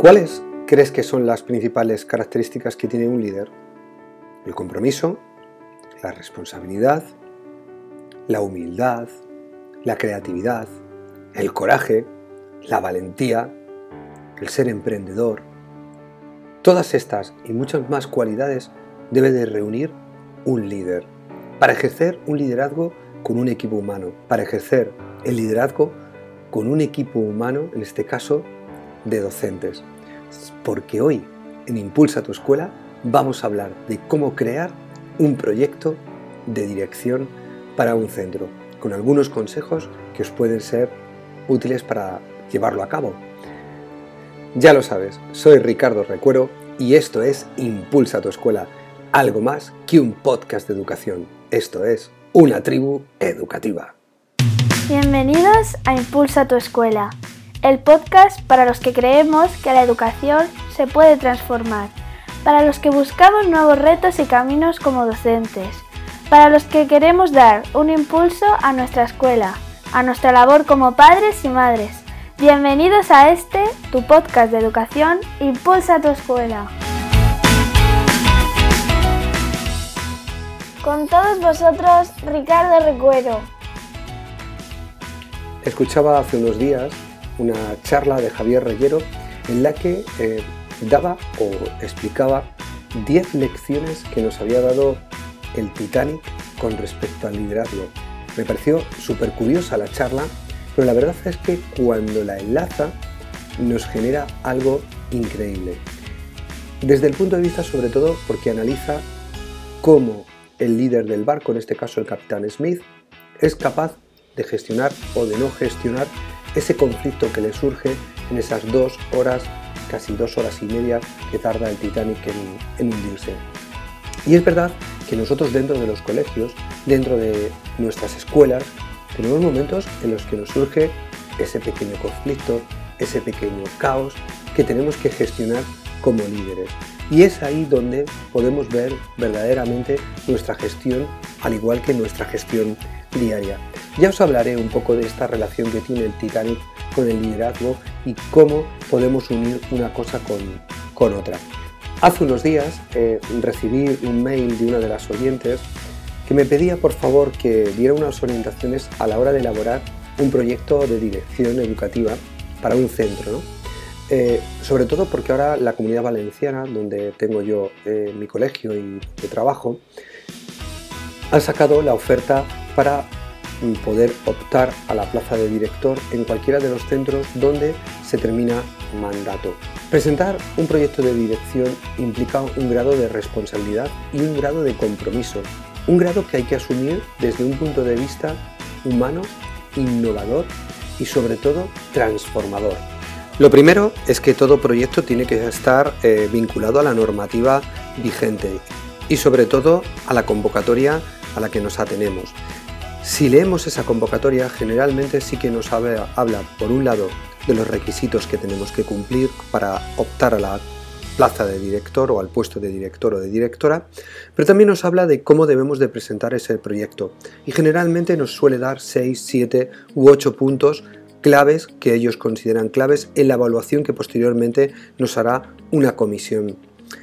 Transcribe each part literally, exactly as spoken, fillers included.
¿Cuáles crees que son las principales características que tiene un líder? El compromiso, la responsabilidad, la humildad, la creatividad, el coraje, la valentía, el ser emprendedor. Todas estas y muchas más cualidades debe de reunir un líder para ejercer un liderazgo con un equipo humano, para ejercer el liderazgo con un equipo humano, en este caso de docentes. Porque hoy en Impulsa tu Escuela vamos a hablar de cómo crear un proyecto de dirección para un centro, con algunos consejos que os pueden ser útiles para llevarlo a cabo. Ya lo sabes, soy Ricardo Recuero y esto es Impulsa tu Escuela, algo más que un podcast de educación. Esto es una tribu educativa. Bienvenidos a Impulsa tu Escuela, el podcast para los que creemos que la educación se puede transformar, para los que buscamos nuevos retos y caminos como docentes, para los que queremos dar un impulso a nuestra escuela, a nuestra labor como padres y madres. Bienvenidos a este, tu podcast de educación, Impulsa tu Escuela. Con todos vosotros, Ricardo Recuero. Escuchaba hace unos días una charla de Javier Reyero en la que eh, daba o explicaba diez lecciones que nos había dado el Titanic con respecto al liderazgo. Me pareció súper curiosa la charla, pero la verdad es que cuando la enlaza nos genera algo increíble. Desde el punto de vista sobre todo porque analiza cómo el líder del barco, en este caso el capitán Smith, es capaz de gestionar o de no gestionar ese conflicto que le surge en esas dos horas, casi dos horas y media que tarda el Titanic en, en hundirse. Y es verdad que nosotros dentro de los colegios, dentro de nuestras escuelas, tenemos momentos en los que nos surge ese pequeño conflicto, ese pequeño caos que tenemos que gestionar como líderes. Y es ahí donde podemos ver verdaderamente nuestra gestión, al igual que nuestra gestión diaria. Ya os hablaré un poco de esta relación que tiene el Titanic con el liderazgo y cómo podemos unir una cosa con, con otra. Hace unos días eh, recibí un mail de una de las oyentes que me pedía por favor que diera unas orientaciones a la hora de elaborar un proyecto de dirección educativa para un centro, ¿no? Eh, sobre todo porque ahora la Comunidad Valenciana, donde tengo yo eh, mi colegio y de trabajo, han sacado la oferta para poder optar a la plaza de director en cualquiera de los centros donde se termina mandato. Presentar un proyecto de dirección implica un grado de responsabilidad y un grado de compromiso, un grado que hay que asumir desde un punto de vista humano, innovador y sobre todo transformador. Lo primero es que todo proyecto tiene que estar eh, vinculado a la normativa vigente y sobre todo a la convocatoria a la que nos atenemos. Si leemos esa convocatoria, generalmente sí que nos habla, habla, por un lado, de los requisitos que tenemos que cumplir para optar a la plaza de director o al puesto de director o de directora, pero también nos habla de cómo debemos de presentar ese proyecto y generalmente nos suele dar seis, siete u ocho puntos claves que ellos consideran claves en la evaluación que posteriormente nos hará una comisión.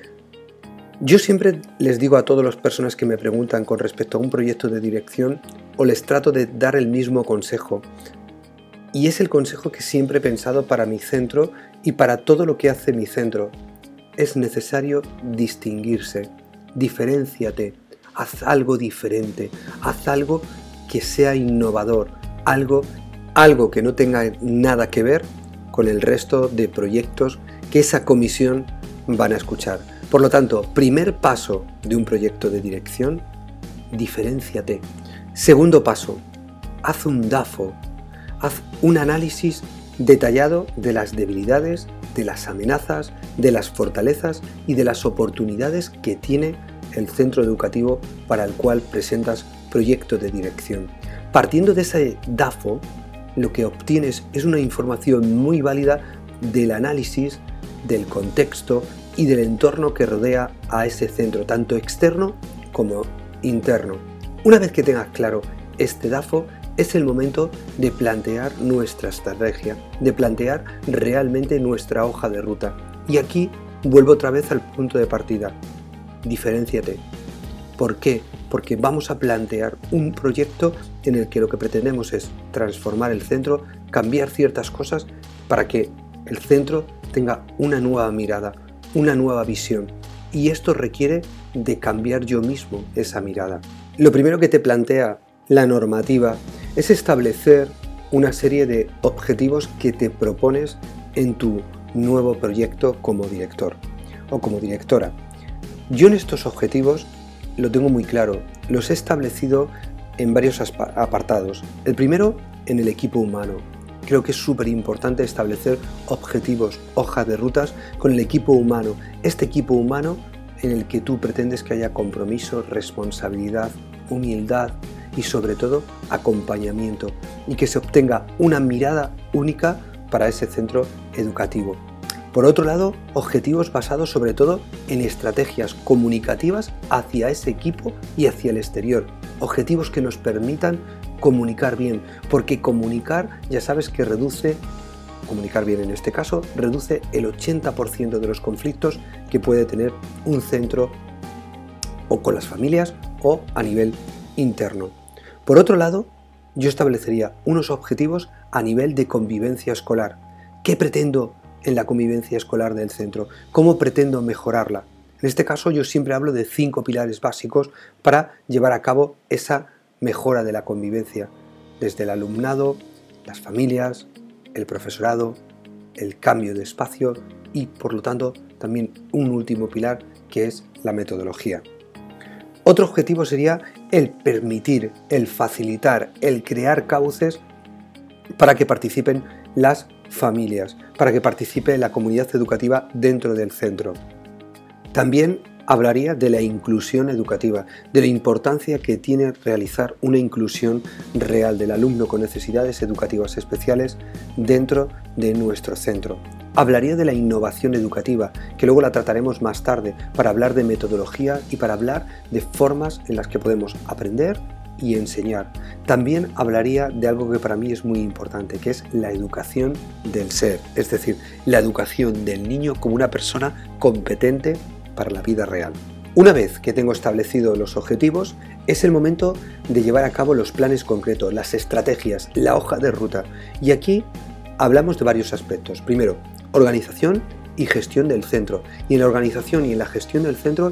Yo siempre les digo a todas las personas que me preguntan con respecto a un proyecto de dirección o les trato de dar el mismo consejo. Y es el consejo que siempre he pensado para mi centro y para todo lo que hace mi centro. Es necesario distinguirse, diferénciate, haz algo diferente, haz algo que sea innovador, algo, algo que no tenga nada que ver con el resto de proyectos que esa comisión van a escuchar. Por lo tanto, primer paso de un proyecto de dirección, diferénciate. Segundo paso, haz un DAFO, haz un análisis detallado de las debilidades, de las amenazas, de las fortalezas y de las oportunidades que tiene el centro educativo para el cual presentas proyecto de dirección. Partiendo de ese DAFO, lo que obtienes es una información muy válida del análisis, del contexto y del entorno que rodea a ese centro, tanto externo como interno. Una vez que tengas claro este DAFO, es el momento de plantear nuestra estrategia, de plantear realmente nuestra hoja de ruta. Y aquí vuelvo otra vez al punto de partida. Diferénciate. ¿Por qué? Porque vamos a plantear un proyecto en el que lo que pretendemos es transformar el centro, cambiar ciertas cosas para que el centro tenga una nueva mirada, una nueva visión. Y esto requiere de cambiar yo mismo esa mirada. Lo primero que te plantea la normativa es establecer una serie de objetivos que te propones en tu nuevo proyecto como director o como directora. Yo en estos objetivos lo tengo muy claro, los he establecido en varios apartados. El primero, en el equipo humano. Creo que es súper importante establecer objetivos, hojas de rutas con el equipo humano. Este equipo humano en el que tú pretendes que haya compromiso, responsabilidad, humildad y sobre todo acompañamiento y que se obtenga una mirada única para ese centro educativo. Por otro lado, objetivos basados sobre todo en estrategias comunicativas hacia ese equipo y hacia el exterior. Objetivos que nos permitan comunicar bien, porque comunicar ya sabes que reduce, comunicar bien en este caso, reduce el ochenta por ciento de los conflictos que puede tener un centro o con las familias o a nivel interno. Por otro lado, yo establecería unos objetivos a nivel de convivencia escolar. ¿Qué pretendo en la convivencia escolar del centro? ¿Cómo pretendo mejorarla? En este caso yo siempre hablo de cinco pilares básicos para llevar a cabo esa mejora de la convivencia, desde el alumnado, las familias, el profesorado, el cambio de espacio y por lo tanto también un último pilar que es la metodología. Otro objetivo sería el permitir, el facilitar, el crear cauces para que participen las familias, para que participe la comunidad educativa dentro del centro. También hablaría de la inclusión educativa, de la importancia que tiene realizar una inclusión real del alumno con necesidades educativas especiales dentro de nuestro centro. Hablaría de la innovación educativa, que luego la trataremos más tarde, para hablar de metodología y para hablar de formas en las que podemos aprender y enseñar. También hablaría de algo que para mí es muy importante, que es la educación del ser, es decir, la educación del niño como una persona competente para la vida real. Una vez que tengo establecidos los objetivos, es el momento de llevar a cabo los planes concretos, las estrategias, la hoja de ruta. Y aquí hablamos de varios aspectos. Primero, organización y gestión del centro. Y en la organización y en la gestión del centro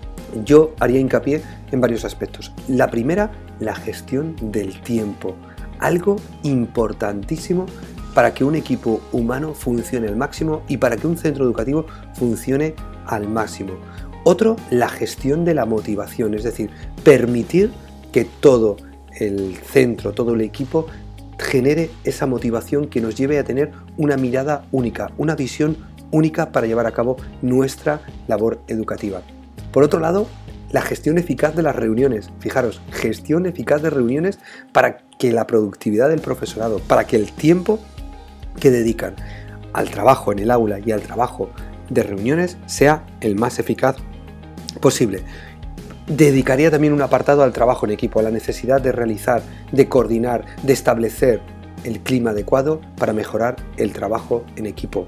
yo haría hincapié en varios aspectos. La primera, la gestión del tiempo. Algo importantísimo para que un equipo humano funcione al máximo y para que un centro educativo funcione al máximo. Otro, la gestión de la motivación, es decir, permitir que todo el centro, todo el equipo genere esa motivación que nos lleve a tener una mirada única, una visión única para llevar a cabo nuestra labor educativa. Por otro lado, la gestión eficaz de las reuniones. Fijaros, gestión eficaz de reuniones para que la productividad del profesorado, para que el tiempo que dedican al trabajo en el aula y al trabajo de reuniones sea el más eficaz posible. Dedicaría también un apartado al trabajo en equipo, a la necesidad de realizar, de coordinar, de establecer el clima adecuado para mejorar el trabajo en equipo.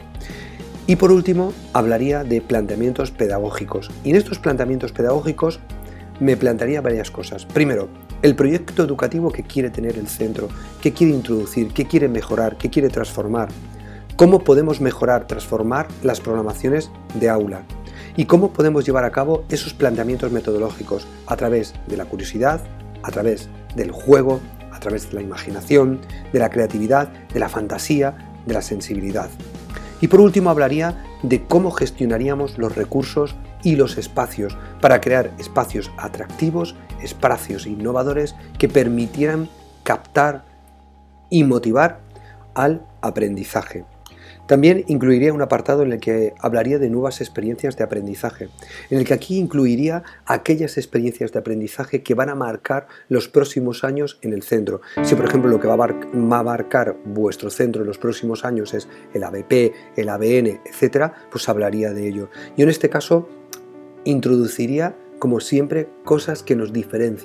Y por último, hablaría de planteamientos pedagógicos. Y en estos planteamientos pedagógicos me plantearía varias cosas. Primero, el proyecto educativo que quiere tener el centro, qué quiere introducir, qué quiere mejorar, qué quiere transformar. Cómo podemos mejorar, transformar las programaciones de aula. Y cómo podemos llevar a cabo esos planteamientos metodológicos a través de la curiosidad, a través del juego, a través de la imaginación, de la creatividad, de la fantasía, de la sensibilidad. Y por último hablaría de cómo gestionaríamos los recursos y los espacios para crear espacios atractivos, espacios innovadores que permitieran captar y motivar al aprendizaje. También incluiría un apartado en el que hablaría de nuevas experiencias de aprendizaje, en el que aquí incluiría aquellas experiencias de aprendizaje que van a marcar los próximos años en el centro. Si por ejemplo lo que va a marcar vuestro centro en los próximos años es el A B P, el A B N, etcétera, pues hablaría de ello. Yo en este caso introduciría, como siempre, cosas que nos diferencien,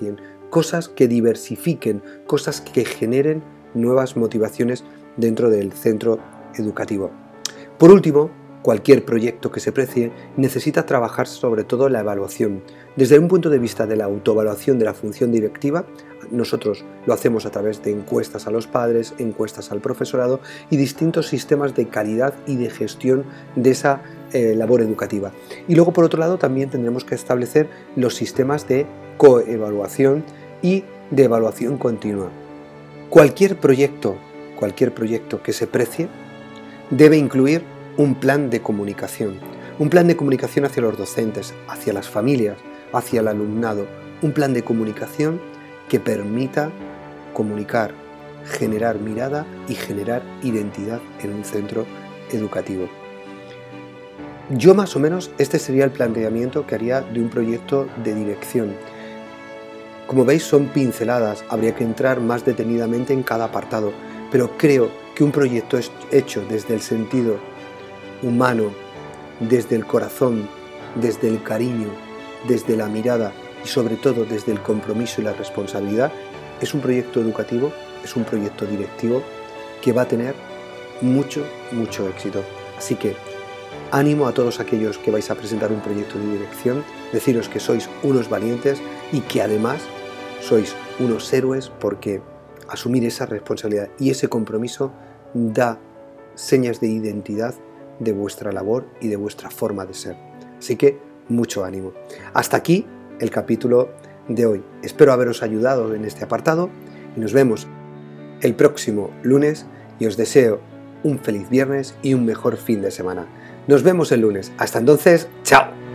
cosas que diversifiquen, cosas que generen nuevas motivaciones dentro del centro educativo. Por último, cualquier proyecto que se precie necesita trabajar sobre todo la evaluación. Desde un punto de vista de la autoevaluación de la función directiva, nosotros lo hacemos a través de encuestas a los padres, encuestas al profesorado y distintos sistemas de calidad y de gestión de esa eh, labor educativa. Y luego, por otro lado, también tendremos que establecer los sistemas de coevaluación y de evaluación continua. Cualquier proyecto, cualquier proyecto que se precie debe incluir un plan de comunicación, un plan de comunicación hacia los docentes, hacia las familias, hacia el alumnado, un plan de comunicación que permita comunicar, generar mirada y generar identidad en un centro educativo. Yo más o menos este sería el planteamiento que haría de un proyecto de dirección. Como veis, son pinceladas, habría que entrar más detenidamente en cada apartado, pero creo que un proyecto hecho desde el sentido humano, desde el corazón, desde el cariño, desde la mirada y sobre todo desde el compromiso y la responsabilidad, es un proyecto educativo, es un proyecto directivo que va a tener mucho, mucho éxito. Así que ánimo a todos aquellos que vais a presentar un proyecto de dirección, deciros que sois unos valientes y que además sois unos héroes porque asumir esa responsabilidad y ese compromiso da señas de identidad de vuestra labor y de vuestra forma de ser. Así que mucho ánimo. Hasta aquí el capítulo de hoy. Espero haberos ayudado en este apartado y nos vemos el próximo lunes y os deseo un feliz viernes y un mejor fin de semana. Nos vemos el lunes. Hasta entonces, ¡chao!